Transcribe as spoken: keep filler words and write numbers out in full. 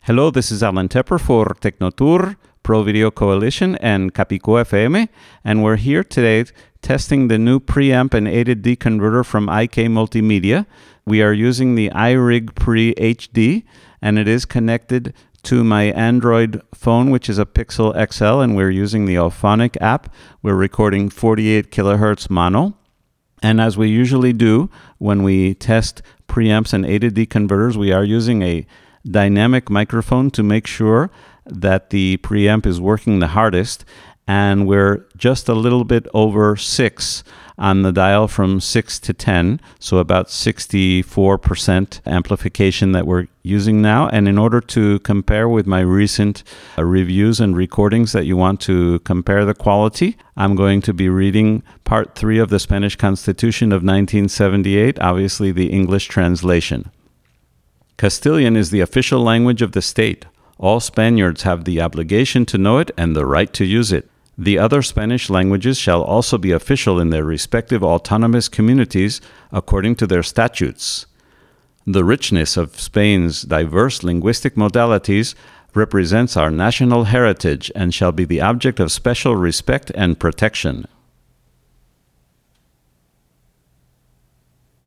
Hello, this is Alan Tepper for Tecnotour, Pro Video Coalition, and Capico F M, and we're here today testing the new preamp and A to D converter from I K Multimedia. We are using the iRig Pre H D, and it is connected to my Android phone, which is a Pixel X L, and we're using the Auphonic app. We're recording forty-eight kilohertz mono. And as we usually do when we test preamps and A to D converters, we are using a dynamic microphone to make sure that the preamp is working the hardest, and we're just a little bit over six on the dial from six to ten, so about sixty-four percent amplification that we're using now. And in order to compare with my recent uh, reviews and recordings that you want to compare the quality, I'm going to be reading part three of the Spanish Constitution of nineteen seventy-eight, obviously the English translation. Castilian is the official language of the state. All Spaniards have the obligation to know it and the right to use it. The other Spanish languages shall also be official in their respective autonomous communities according to their statutes. The richness of Spain's diverse linguistic modalities represents our national heritage and shall be the object of special respect and protection.